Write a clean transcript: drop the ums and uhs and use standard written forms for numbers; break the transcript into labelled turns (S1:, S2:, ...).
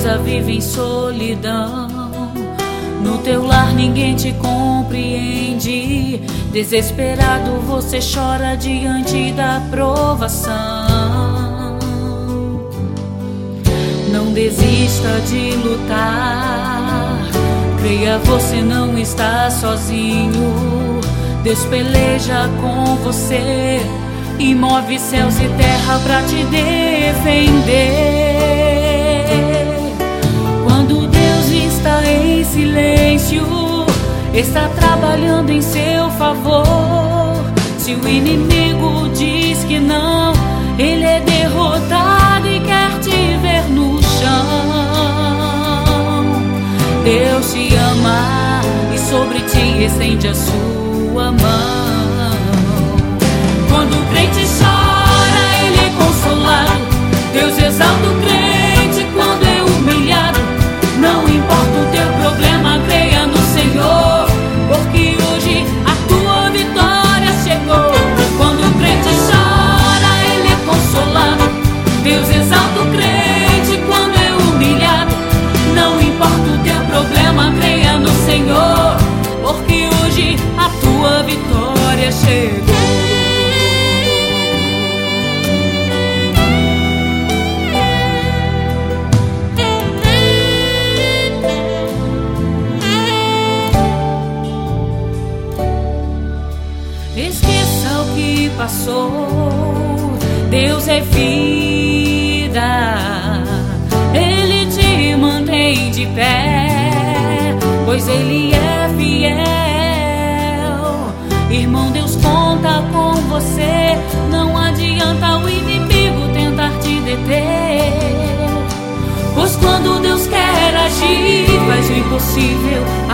S1: casa vive em solidão. No teu lar ninguém te compreende. Desesperado você chora diante da provação. Não desista de lutar. Creia, você não está sozinho. Deus peleja com você e move céus e terra pra te defender. Quando Deus está em silêncio, está trabalhando em seu favor. Se o inimigo diz que não, ele é derrotado e quer te ver no chão. Deus te ama e sobre ti estende a sua mão. Quando o crente chora, ele é consolado. Deus exalta o crente quando é humilhado. Não importa o teu problema, creia no Senhor, porque hoje a tua vitória chegou. Quando o crente chora, ele é consolado. Deus exalta o crente quando é humilhado. Não importa o teu problema, creia no Senhor, porque hoje a tua vitória chegou. Esqueça o que passou, Deus é vida, Ele te mantém de pé, pois Ele é fiel. Irmão, Deus conta com você, não adianta o inimigo tentar te deter, pois quando Deus quer agir, faz o impossível